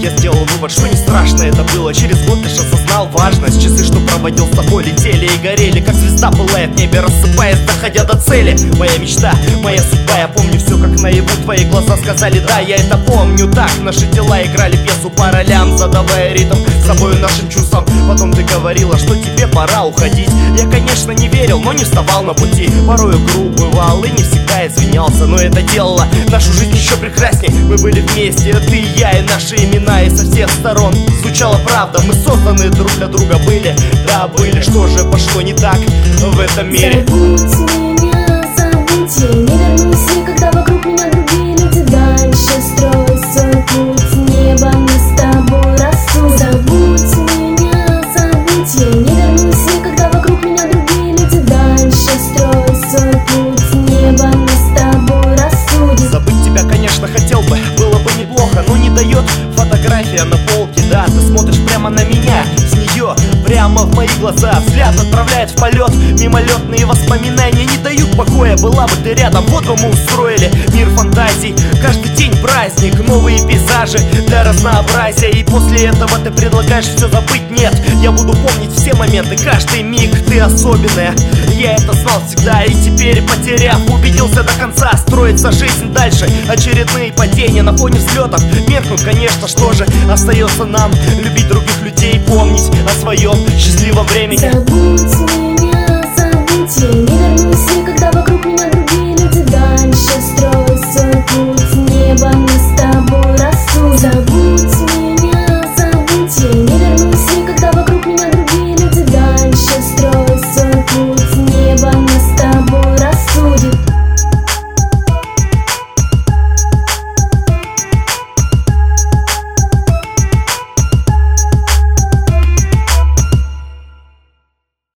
я сделал вывод, что не страшно это было. Через год лишь осознал важность. Часы, что проводил с тобой, летели и горели, как звезда пылает в небе, рассыпаясь, доходя до цели. Моя мечта, моя судьба, я помню все как наяву. Твои глаза сказали да, я это помню так. Наши тела играли пьесу по ролям, задавая ритм собою нашим чувствам. Потом ты говорила, что тебе пора уходить. Я, конечно, не верил, но не вставал на пути. Порою груб бывал и не всегда извинялся, но это делало нашу жизнь еще прекрасней. Мы были вместе, ты и я, и наши имена, и со всех сторон звучала правда. Мы созданы друг для друга были, да, были. Что же пошло не так в этом мире? Забудь меня, забудь, я не вернусь, и когда вокруг меня другие люди. Дальше строй свой путь, небо мы с тобой рассудим. Забудь меня, забудь, я не вернусь, и когда вокруг меня другие люди. Дальше строй свой путь, небо мы с тобой рассудим. Забыть тебя, конечно, хотел бы, было бы неплохо, но не дает фотография на полке. Да, ты смотришь прямо на меня, с нее прямо в мои глаза. Взгляд отправляет в полет, мимолетные воспоминания не дают покоя. Была бы ты рядом, вот бы мы устроили мир фантазий. Каждый день праздник, новые пейзажи для разнообразия. И после этого ты предлагаешь все забыть. Нет, я буду помнить все моменты, каждый миг. Ты особенная, я это знал всегда. И теперь, потеряв, убедился до конца. Строится жизнь дальше, очередные падения на фоне взлетов меркнут, конечно. Что же остается нам? Любить других людей, помнить о своем счастливом времени. Забудь меня, забудь, я не вернусь, и